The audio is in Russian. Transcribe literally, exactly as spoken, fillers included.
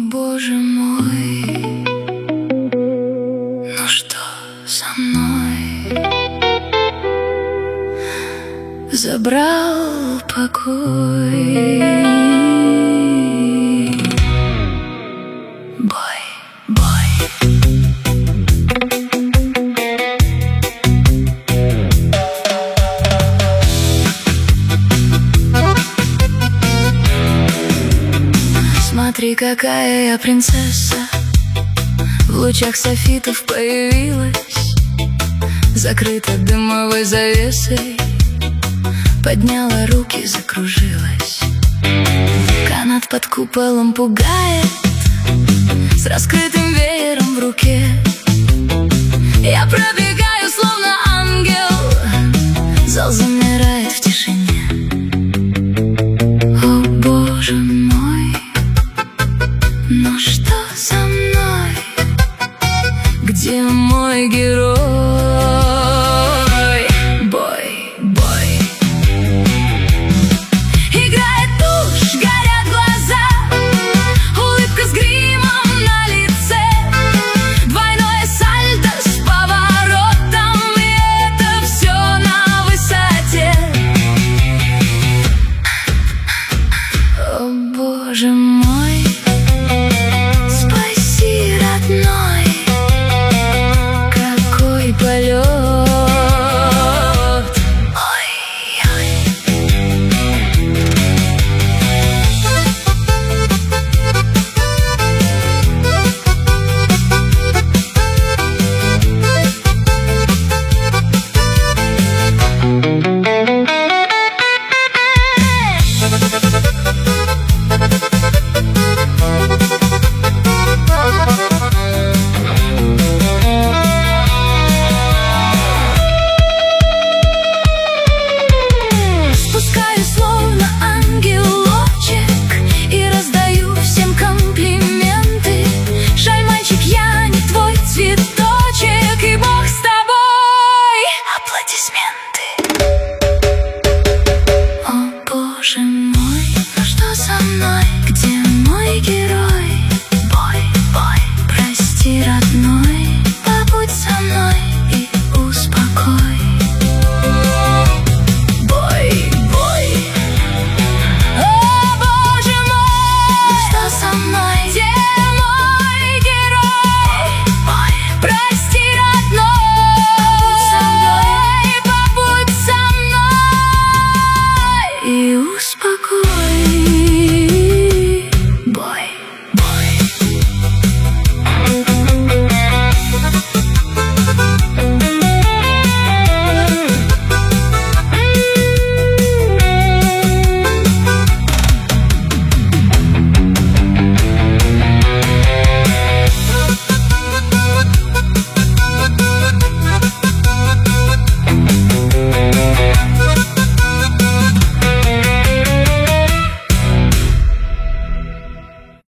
Боже мой, ну что со мной? Забрал покой. Бой, бой. Смотри, какая я принцесса, в лучах софитов появилась, закрыта дымовой завесой, подняла руки, закружилась. Канат под куполом пугает, с раскрытым веером в руке. Я пробегаю, словно ангел, зал замирает в тишине. О, Боже мой, ну что со мной? Где мой герой? Бой, бой. Играет тушь, горят глаза, улыбка с гримом на лице, двойное сальто с поворотом, и это все на высоте. О, Боже мой, спаси, родной, какой полет. Боже мой, ну что со мной? Где мой герой?